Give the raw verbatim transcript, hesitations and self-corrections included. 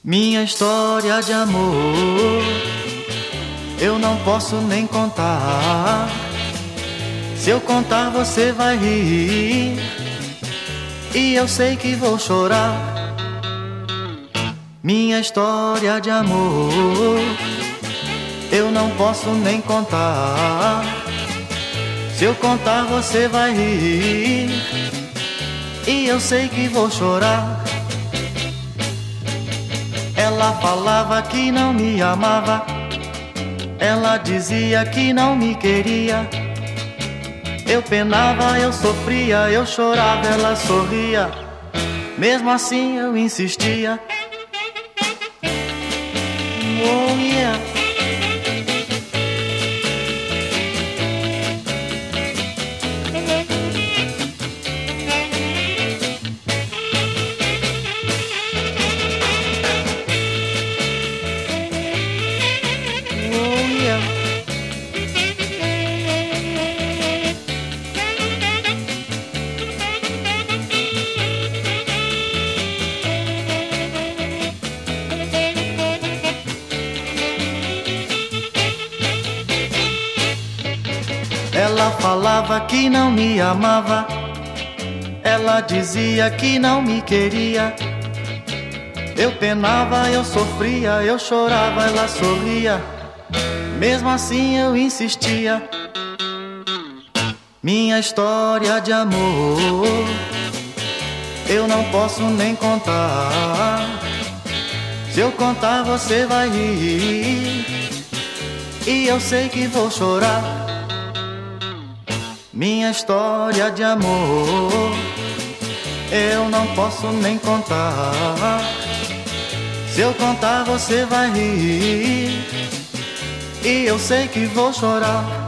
Minha história de amor eu não posso nem contar. Se eu contar você vai rir e eu sei que vou chorar. Minha história de amor eu não posso nem contar. Se eu contar você vai rir e eu sei que vou chorar. Ela falava que não me amava, ela dizia que não me queria. Eu penava, eu sofria, eu chorava, ela sorria. Mesmo assim eu insistia. Oh yeah. Ela falava que não me amava, ela dizia que não me queria. Eu penava, eu sofria, eu chorava, ela sorria. Mesmo assim eu insistia. Minha história de amor eu não posso nem contar. Se eu contar você vai rir e eu sei que vou chorar. Minha história de amor eu não posso nem contar. Se eu contar você vai rir e eu sei que vou chorar.